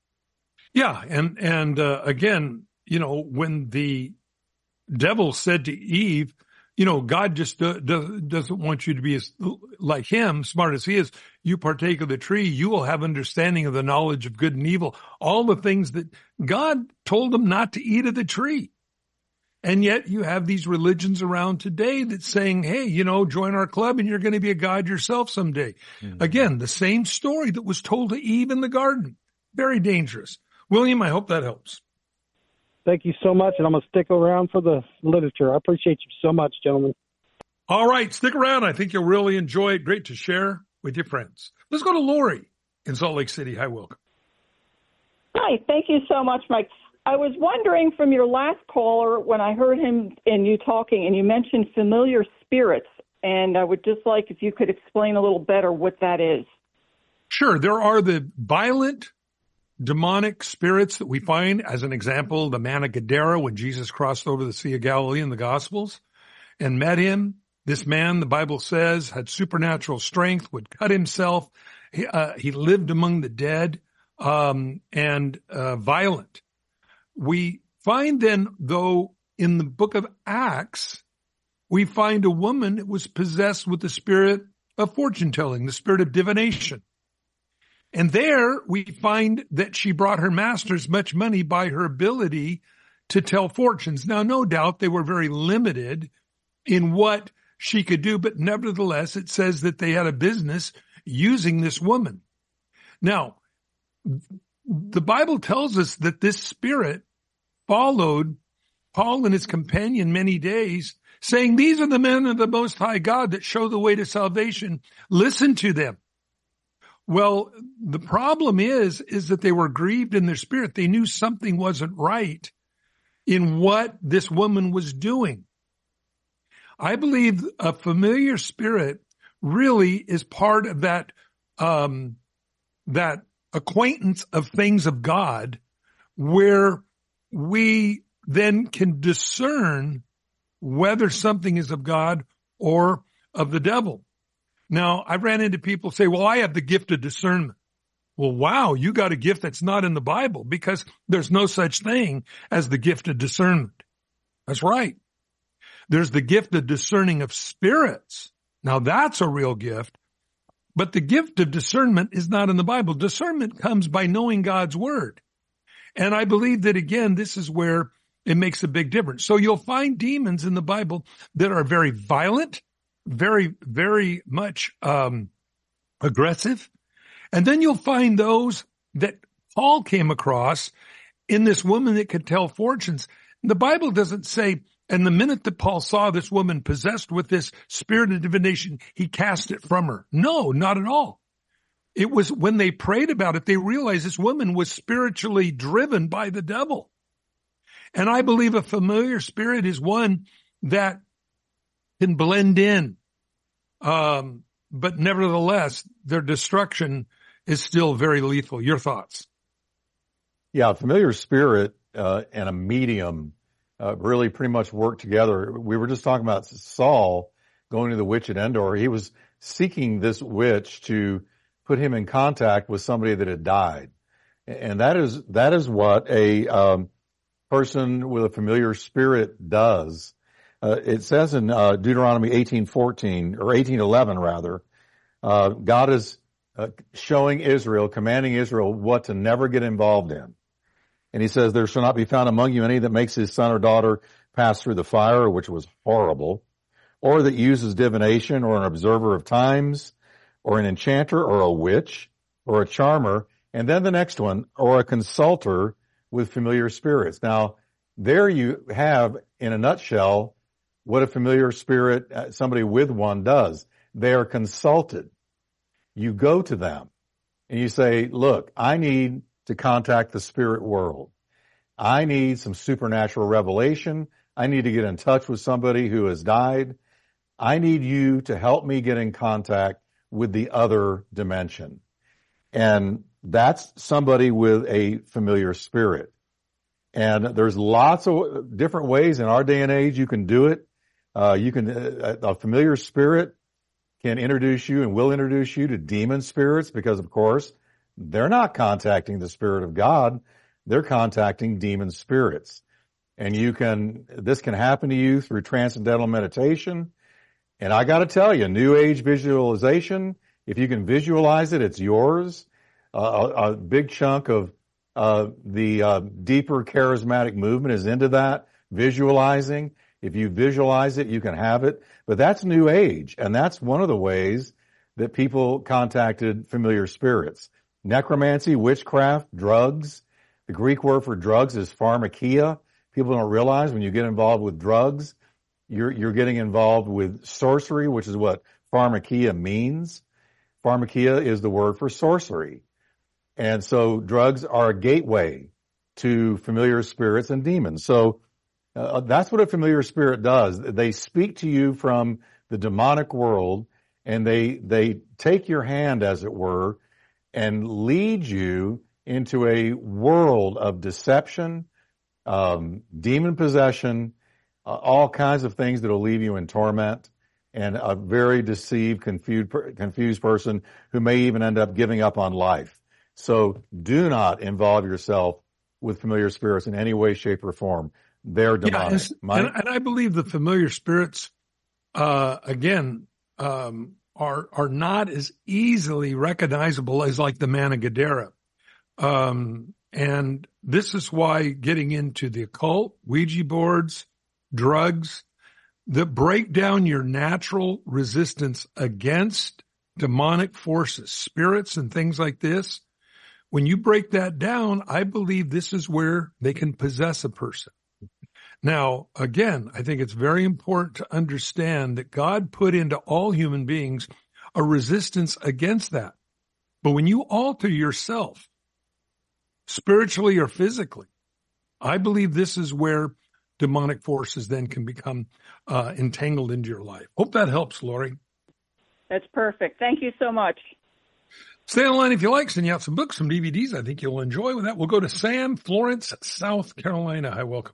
S3: Yeah, and and uh, again, you know, when the devil said to Eve, you know, God just do, do, doesn't want you to be as like him, smart as he is. You partake of the tree, you will have understanding of the knowledge of good and evil. All the things that God told them not to eat of the tree. And yet you have these religions around today that's saying, hey, you know, join our club and you're going to be a God yourself someday. Mm-hmm. Again, the same story that was told to Eve in the garden. Very dangerous. William, I hope that helps.
S7: Thank you so much, and I'm going to stick around for the literature. I appreciate you so much, gentlemen.
S3: All right, stick around. I think you'll really enjoy it. Great to share with your friends. Let's go to Lori in Salt Lake City. Hi, welcome.
S13: Hi, thank you so much, Mike. I was wondering from your last caller when I heard him and you talking, and you mentioned familiar spirits, and I would just like if you could explain a little better what that is.
S3: Sure. There are the violent demonic spirits that we find, as an example, the man of Gadara, when Jesus crossed over the Sea of Galilee in the Gospels and met him. This man, the Bible says, had supernatural strength, would cut himself. He, uh, he lived among the dead, um, and uh, violent. We find then, though, in the book of Acts, we find a woman that was possessed with the spirit of fortune-telling, the spirit of divination. And there we find that she brought her masters much money by her ability to tell fortunes. Now, no doubt they were very limited in what she could do, but nevertheless, it says that they had a business using this woman. Now, the Bible tells us that this spirit followed Paul and his companion many days, saying, "These are the men of the Most High God that show the way to salvation. Listen to them." Well, the problem is, is that they were grieved in their spirit. They knew something wasn't right in what this woman was doing. I believe a familiar spirit really is part of that, um, that acquaintance of things of God, where we then can discern whether something is of God or of the devil. Now, I ran into people say, well, I have the gift of discernment. Well, wow, you got a gift that's not in the Bible, because there's no such thing as the gift of discernment. That's right. There's the gift of discerning of spirits. Now, that's a real gift, but the gift of discernment is not in the Bible. Discernment comes by knowing God's word. And I believe that, again, this is where it makes a big difference. So you'll find demons in the Bible that are very violent, very, very much um, aggressive. And then you'll find those that Paul came across in this woman that could tell fortunes. The Bible doesn't say, and the minute that Paul saw this woman possessed with this spirit of divination, he cast it from her. No, not at all. It was when they prayed about it, they realized this woman was spiritually driven by the devil. And I believe a familiar spirit is one that can blend in. Um, but nevertheless, their destruction is still very lethal. Your thoughts?
S4: Yeah, a familiar spirit uh, and a medium uh, really pretty much work together. We were just talking about Saul going to the witch at Endor. He was seeking this witch to put him in contact with somebody that had died. And that is, that is what a um, person with a familiar spirit does. Uh, it says in uh, Deuteronomy eighteen fourteen, or eighteen eleven rather, uh, God is uh, showing Israel, commanding Israel what to never get involved in. And he says, there shall not be found among you any that makes his son or daughter pass through the fire, which was horrible, or that uses divination, or an observer of times, or an enchanter, or a witch, or a charmer. And then the next one, or a consulter with familiar spirits. Now, there you have, in a nutshell, what a familiar spirit, somebody with one, does. They are consulted. You go to them and you say, look, I need to contact the spirit world. I need some supernatural revelation. I need to get in touch with somebody who has died. I need you to help me get in contact with the other dimension. And that's somebody with a familiar spirit. And there's lots of different ways in our day and age you can do it. Uh, you can, uh, a familiar spirit can introduce you and will introduce you to demon spirits, because of course they're not contacting the Spirit of God. They're contacting demon spirits. And you can, this can happen to you through transcendental meditation. And I got to tell you, New Age visualization, if you can visualize it, it's yours. Uh, a, a big chunk of uh, the uh, deeper charismatic movement is into that, visualizing. If you visualize it, you can have it. But that's New Age, and that's one of the ways that people contacted familiar spirits. Necromancy, witchcraft, drugs. The Greek word for drugs is pharmakia. People don't realize when you get involved with drugs, you're, you're getting involved with sorcery, which is what pharmakia means. Pharmakia is the word for sorcery. And so drugs are a gateway to familiar spirits and demons. So uh, that's what a familiar spirit does. They speak to you from the demonic world, and they they take your hand, as it were, and lead you into a world of deception, um, demon possession, uh, all kinds of things that will leave you in torment, and a very deceived, confused, confused person who may even end up giving up on life. So do not involve yourself with familiar spirits in any way, shape, or form. They're demonic.
S3: Yeah, and, and I believe the familiar spirits, uh, again, um, are are not as easily recognizable as like the man of Gadara. Um, and this is why getting into the occult, Ouija boards, drugs, that break down your natural resistance against demonic forces, spirits and things like this. When you break that down, I believe this is where they can possess a person. Now, again, I think it's very important to understand that God put into all human beings a resistance against that. But when you alter yourself, spiritually or physically, I believe this is where demonic forces then can become uh, entangled into your life. Hope that helps, Lori.
S13: That's perfect. Thank you so much.
S3: Stay on the line if you like. Send you out some books, some D V Ds I think you'll enjoy. With that, we'll go to Sam, Florence, South Carolina. Hi, welcome.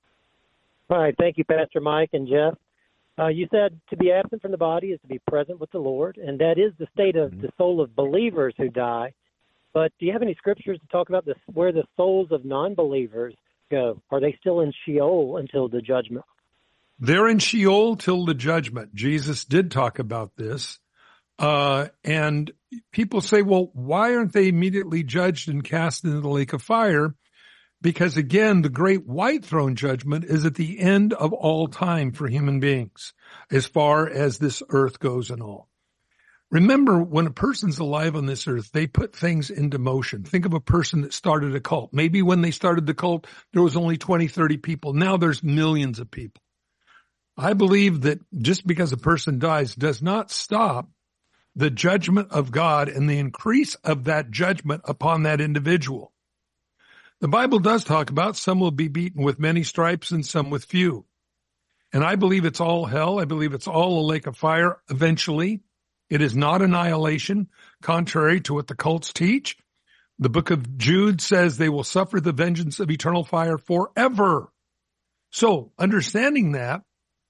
S14: Hi, thank you, Pastor Mike and Jeff. Uh, you said to be absent from the body is to be present with the Lord, and that is the state of the soul of believers who die. But do you have any scriptures to talk about this, where the souls of non-believers go? Are they still in Sheol until the judgment?
S3: They're in Sheol till the judgment. Jesus did talk about this. Uh, and people say, well, why aren't they immediately judged and cast into the lake of fire? Because again, the great white throne judgment is at the end of all time for human beings, as far as this earth goes and all. Remember, when a person's alive on this earth, they put things into motion. Think of a person that started a cult. Maybe when they started the cult, there was only twenty, thirty people. Now there's millions of people. I believe that just because a person dies does not stop the judgment of God and the increase of that judgment upon that individual. The Bible does talk about some will be beaten with many stripes and some with few. And I believe it's all hell. I believe it's all a lake of fire eventually. It is not annihilation, contrary to what the cults teach. The book of Jude says they will suffer the vengeance of eternal fire forever. So understanding that,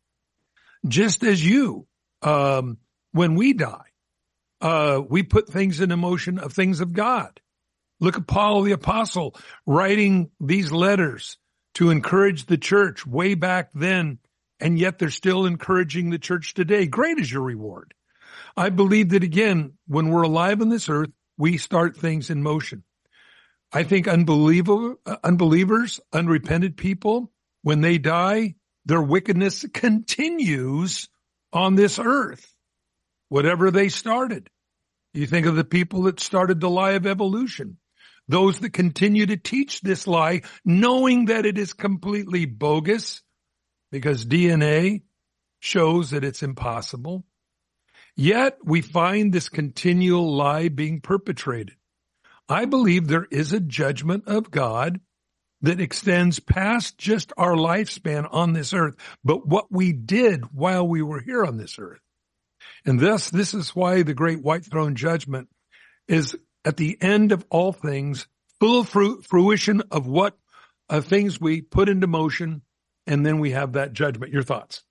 S3: just as you, um, when we die, uh, we put things into motion of things of God. Look at Paul the Apostle writing these letters to encourage the church way back then, and yet they're still encouraging the church today. Great is your reward. I believe that, again, when we're alive on this earth, we start things in motion. I think unbelievable, uh, unbelievers, unrepented people, when they die, their wickedness continues on this earth, whatever they started. You think of the people that started the lie of evolution, those that continue to teach this lie, knowing that it is completely bogus because D N A shows that it's impossible. Yet we find this continual lie being perpetrated. I believe there is a judgment of God that extends past just our lifespan on this earth, but what we did while we were here on this earth. And thus, this is why the great white throne judgment is at the end of all things, full fru- fruition of what uh, things we put into motion, and then we have that judgment. Your thoughts?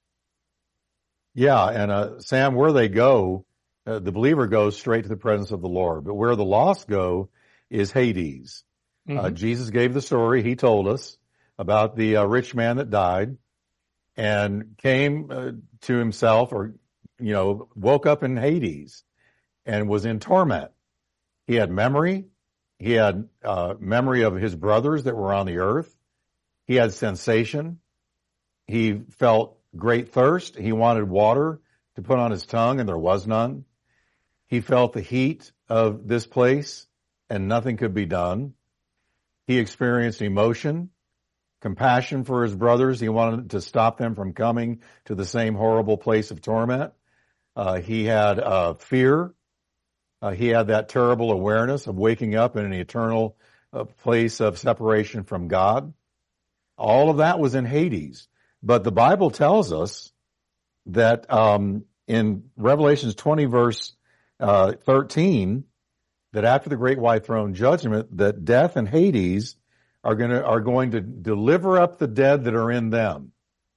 S4: Yeah, and uh, Sam, where they go, uh, the believer goes straight to the presence of the Lord. But where the lost go is Hades. Mm-hmm. Uh, Jesus gave the story. He told us about the uh, rich man that died and came uh, to himself, or, you know, woke up in Hades and was in torment. He had memory. He had uh, memory of his brothers that were on the earth. He had sensation. He felt great thirst. He wanted water to put on his tongue, and there was none. He felt the heat of this place, and nothing could be done. He experienced emotion, compassion for his brothers. He wanted to stop them from coming to the same horrible place of torment. Uh, he had uh, fear. Uh, he had that terrible awareness of waking up in an eternal uh, place of separation from God. All of that was in Hades. But the Bible tells us that um, in Revelations twenty, verse uh, thirteen, that after the great white throne judgment, that death and Hades are going to are going to deliver up the dead that are in them.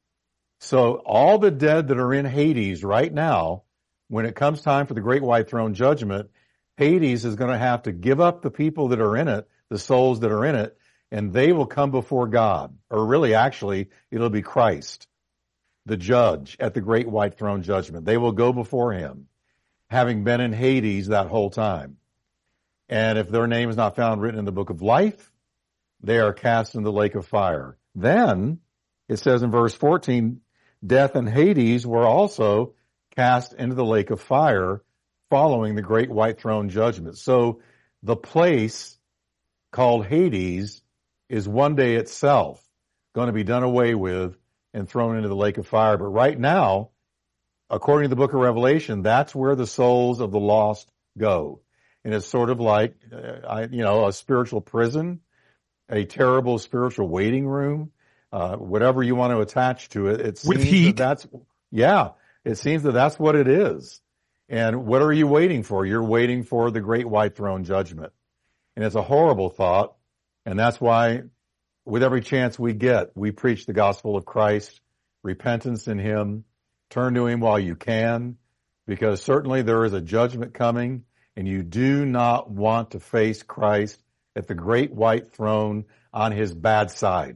S4: So all the dead that are in Hades right now, when it comes time for the great white throne judgment, Hades is going to have to give up the people that are in it, the souls that are in it, and they will come before God. Or really, actually, it'll be Christ, the judge at the great white throne judgment. They will go before him, having been in Hades that whole time. And if their name is not found written in the book of life, they are cast in the lake of fire. Then, it says in verse fourteen, death and Hades were also cast into the lake of fire following the great white throne judgment. So the place called Hades is one day itself going to be done away with and thrown into the lake of fire. But right now, according to the book of Revelation, that's where the souls of the lost go. And it's sort of like, uh, you know, a spiritual prison, a terrible spiritual waiting room, uh, whatever you want to attach to it. It seems
S3: with heat.
S4: That that's, yeah, it seems that that's what it is. And what are you waiting for? You're waiting for the great white throne judgment. And it's a horrible thought. And that's why with every chance we get, we preach the gospel of Christ, repentance in him, turn to him while you can, because certainly there is a judgment coming, and you do not want to face Christ at the great white throne on his bad side.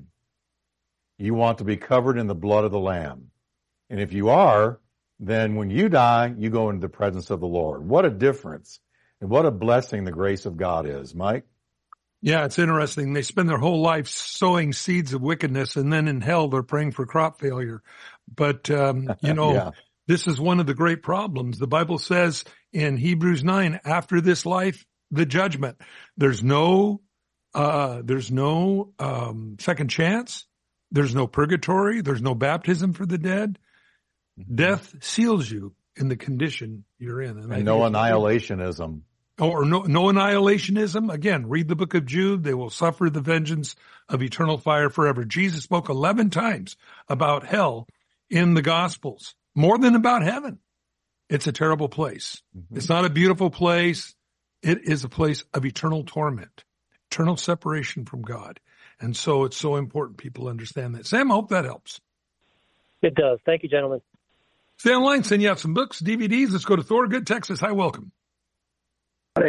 S4: You want to be covered in the blood of the Lamb. And if you are, then when you die, you go into the presence of the Lord. What a difference, and what a blessing the grace of God is, Mike.
S3: Yeah, it's interesting. They spend their whole life sowing seeds of wickedness, and then in hell they're praying for crop failure. But, um, you know, yeah. This is one of the great problems. The Bible says in Hebrews nine, after this life, the judgment. There's no, uh, there's no, um, second chance. There's no purgatory. There's no baptism for the dead. Death seals you in the condition you're in.
S4: And, and no annihilationism.
S3: Or no, no annihilationism. Again, read the book of Jude. They will suffer the vengeance of eternal fire forever. Jesus spoke eleven times about hell in the Gospels, more than about heaven. It's a terrible place. Mm-hmm. It's not a beautiful place. It is a place of eternal torment, eternal separation from God. And so it's so important people understand that. Sam, I hope that helps.
S14: It does. Thank you, gentlemen.
S3: Stay online. Send you out some books, D V Ds. Let's go to Thorgood, Texas. Hi, welcome.
S15: Hey.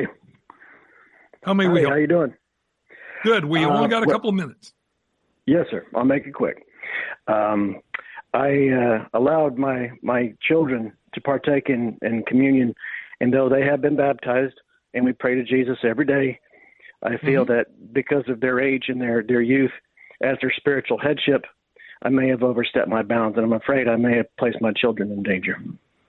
S3: How may we
S15: Hey,
S3: help?
S15: how you doing?
S3: Good. We
S15: Uh,
S3: only got a
S15: well-
S3: couple of minutes.
S15: Yes, sir. I'll make it quick. Um, I uh, allowed my, my children to partake in, in communion, and though they have been baptized and we pray to Jesus every day, I feel
S3: Mm-hmm.
S15: that because of their age and their, their youth, as their spiritual headship, I may have overstepped my bounds, and I'm afraid I may have placed my children in danger.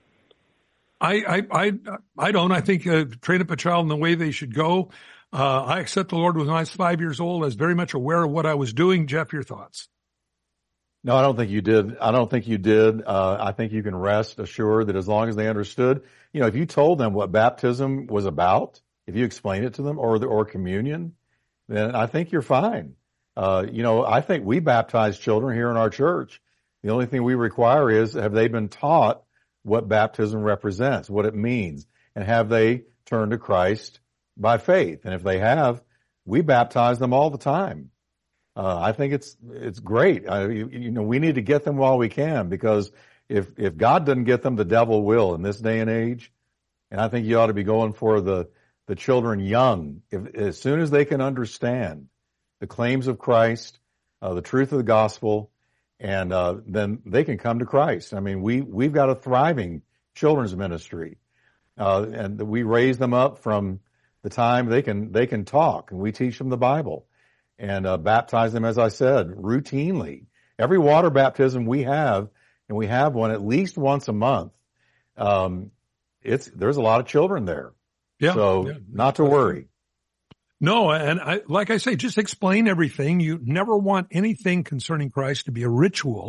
S3: I, I, I, I don't. I think uh, train up a child in the way they should go. Uh, I accept the Lord when I was five years old. I was very much aware of what I was doing. Jeff, your thoughts?
S4: No, I don't think you did. I don't think you did. Uh, I think you can rest assured that as long as they understood, you know, if you told them what baptism was about, if you explained it to them, or the, or communion, then I think you're fine. Uh, you know, I think we baptize children here in our church. The only thing we require is, have they been taught what baptism represents, what it means, and have they turned to Christ by faith? And if they have, we baptize them all the time. Uh, I think it's it's great. Uh, you, you know, we need to get them while we can, because if if God doesn't get them, the devil will in this day and age. And I think you ought to be going for the the children young, if, as soon as they can understand the claims of Christ, uh, the truth of the gospel, and uh, then they can come to Christ. I mean, we we've got a thriving children's ministry, uh, and we raise them up from the time they can they can talk, and we teach them the Bible. And uh, baptize them, as I said, routinely. Every water baptism we have, and we have one at least once a month, um, it's there's a lot of children there.
S3: Yeah.
S4: So
S3: yeah.
S4: not to worry.
S3: No, and I, like I say, just explain everything. You never want anything concerning Christ to be a ritual,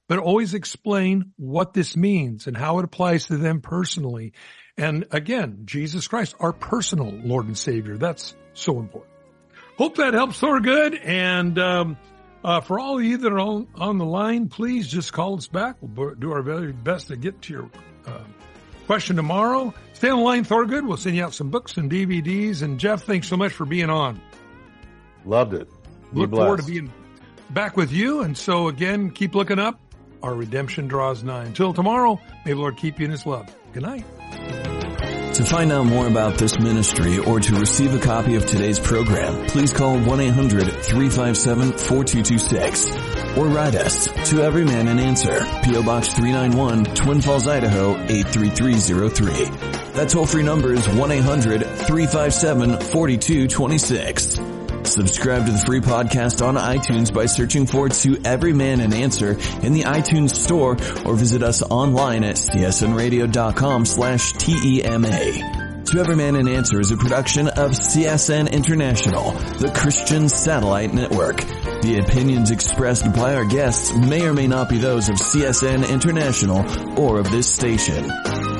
S3: but always explain what this means and how it applies to them personally. And again, Jesus Christ, our personal Lord and Savior. That's so important. Hope that helps, Thorgood. And um, uh, for all of you that are on, on the line, please just call us back. We'll do our very best to get to your uh, question tomorrow. Stay on the line, Thorgood. We'll send you out some books and D V Ds. And Jeff, thanks so much for being on.
S4: Loved it. Be
S3: Look
S4: blessed.
S3: forward to being back with you. And so again, keep looking up. Our redemption draws nigh. Until tomorrow, may the Lord keep you in his love. Good night.
S16: To find out more about this ministry or to receive a copy of today's program, please call one eight hundred three five seven four two two six or write us to Every Man an Answer, P O Box three ninety-one, Twin Falls, Idaho eight three three zero three. That toll-free number is one eight hundred three five seven four two two six. Subscribe to the free podcast on iTunes by searching for To Every Man an Answer in the iTunes store or visit us online at c s n radio dot com slash T E M A. To Every Man an Answer is a production of C S N International, the Christian Satellite Network. The opinions expressed by our guests may or may not be those of C S N International or of this station.